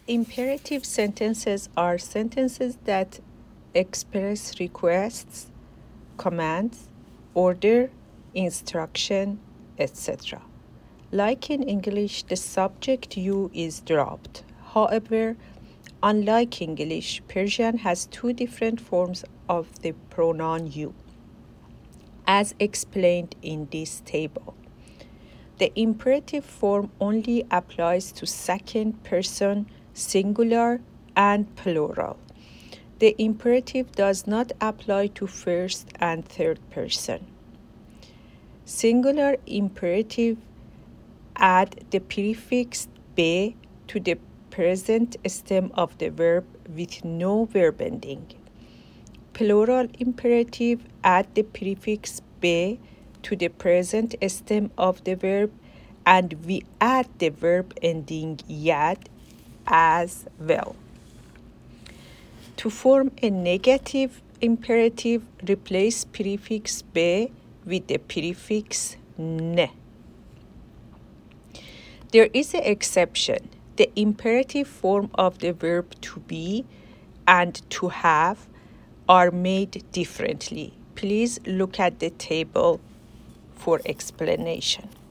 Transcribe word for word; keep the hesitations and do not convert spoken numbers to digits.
Imperative sentences are sentences that express requests, commands, order, instruction, et cetera. Like in English, the subject you is dropped. However, unlike English, Persian has two different forms of the pronoun you, as explained in this table. The imperative form only applies to second person, singular, and plural. The imperative does not apply to first and third person. Singular imperative add the prefix be to the present stem of the verb with no verb ending. Plural imperative add the prefix be to the present stem of the verb, and we add the verb ending yad as well. To form a negative imperative, replace prefix be with the prefix ne. There is an exception. The imperative form of the verb to be and to have are made differently. Please look at the table for explanation.